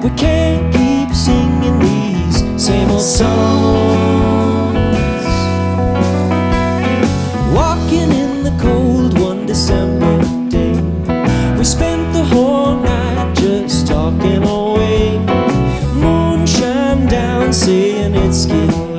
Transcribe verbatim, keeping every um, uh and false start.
We can't keep singing these same old songs. Walking in the cold one December day, we spent the whole night just talking away. Moonshine down, saying it's getting